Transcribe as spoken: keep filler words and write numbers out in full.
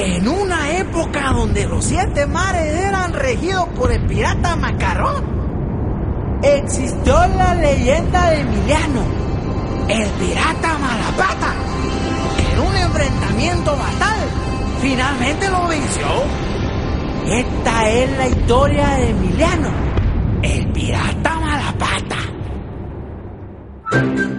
En una época donde los siete mares eran regidos por el pirata Macarrón, existió la leyenda de Emiliano, el pirata Malapata, que en un enfrentamiento fatal finalmente lo venció. Esta es la historia de Emiliano, el pirata Malapata.